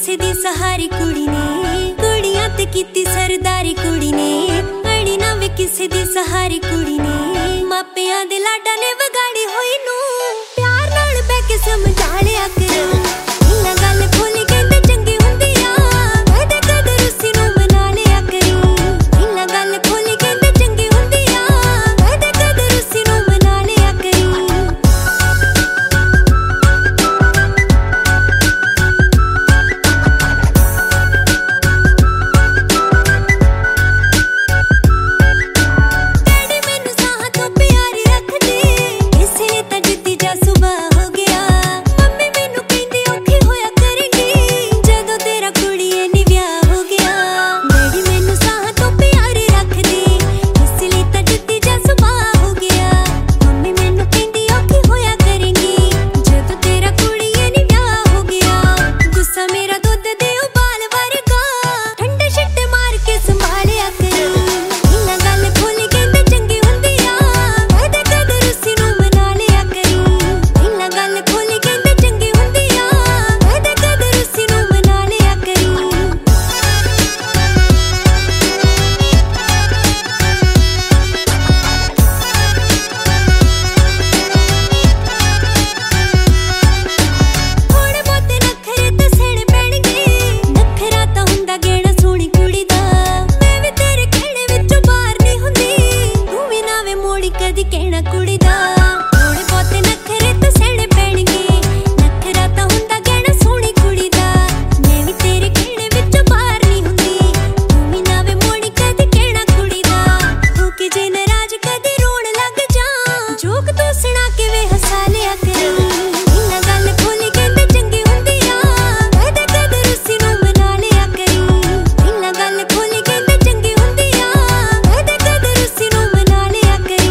किसे दी सहारी कुड़ी ने कुड़ियां ते कीती सरदारी कुड़ी ने अड़ी ना वे किसे दी सहारी कुड़ी ने मापियां दे लाडा ने वगाड़ी होई नू प्यार नाल बह के समझा लिया कर इन्ना गल खोली कहंदे चंगी हुंदी आ कदे कदे रुसी नू मना लिया करी इन्ना गल खोली कहंदे चंगी हुंदी आ कदे कदे रुसी नू मना लिया करी कहना कुड़ी दा थोड़े बहुते नखरे ते सहने पैणगे नखरा तां हुंदा कहना सोहनी कुड़ी दा मैं भी तेरे कहने विच बाहर नहीं हुंदी तू भी ना वे मोड़ी कदी कहना कुड़ी दा हो के जे नाराज कदी रोण लग जा जोक तू सुना के वे हसा लिया कर इन्ना गल खोली कहंदे चंगी हुंदी आ कदे कदे रुसी नू मना लिया करी इन्ना गल खोली कहंदे चंगी हुंदी आ कदे कदे रुसी नू मना लिया करी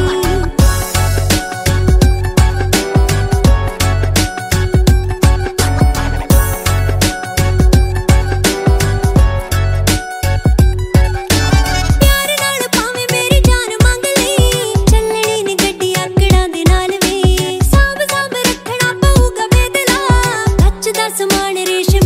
समान रेशम